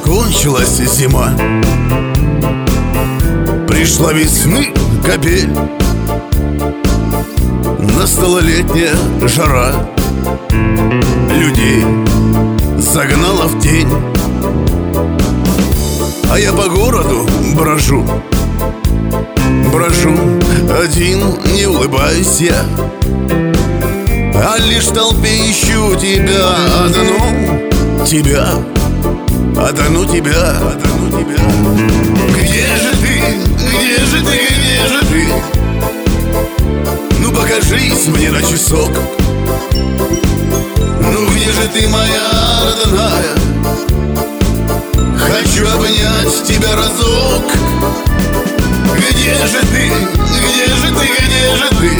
кончилась зима, пришла весны капель, настала летняя жара, людей загнала в тень. А я по городу брожу, один, не улыбаюсь я, а лишь в толпе ищу тебя одну, тебя, одну тебя. Где же ты, где же ты, где же ты? Ну покажись мне на часок. Ну где же ты, моя родная? Хочу обнять тебя разок. Где же ты, где же ты, где же ты?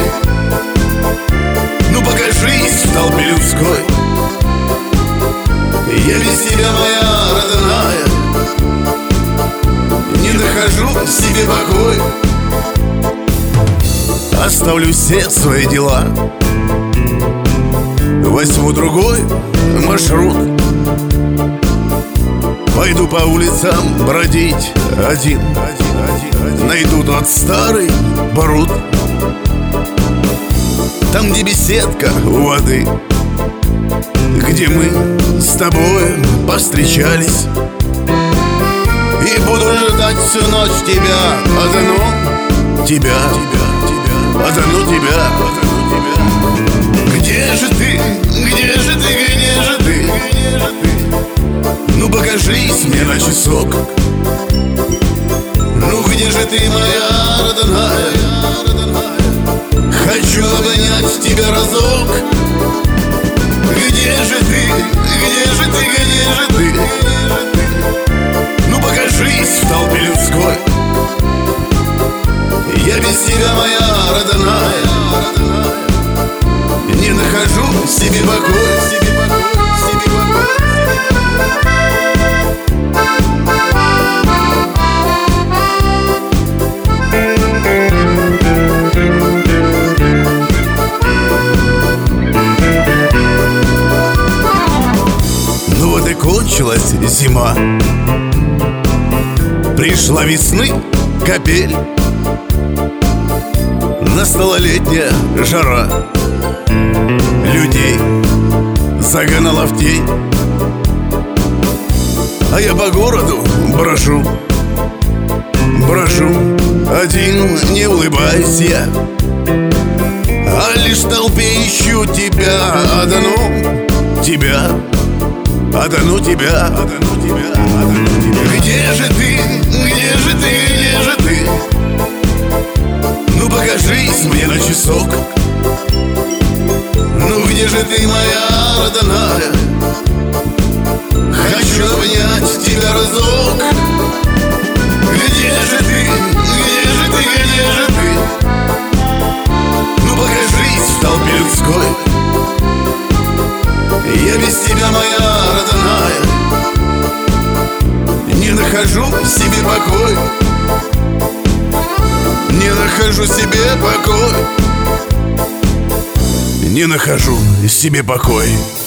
Ну покажись в толпе людской. Я без тебя, моя родная, не нахожу себе покой. Оставлю все свои дела, возьму другой маршрут, пойду по улицам бродить один, найду тот старый пруд, там, где беседка у воды, где мы с тобой повстречались. И буду ждать всю ночь тебя одну, тебя, одну тебя. Где же ты, где же ты, где же ты? Ну покажись мне на часок. Ну где же ты, моя родная? Хочу обнять тебя разок. Где же ты, где же ты, где же ты? Ну покажись в толпе людской. Я без тебя, моя родная, не нахожу себе покой. Ну вот и кончилась зима, пришла весны капель, настала летняя жара, людей загнала в тень. А я по городу брожу, один, не улыбаюсь я, а лишь в толпе ищу тебя одну, тебя, одну тебя. Где же ты, где же ты, где же ты? Ну покажись мне на часок. Ну где же ты, моя родная? Хочу обнять тебя разок. Где же ты, где же ты, где же ты? Ну покажись в толпе людской. Я без тебя, моя родная, не нахожу себе покой. Не нахожу себе покой. Не нахожу себе покой.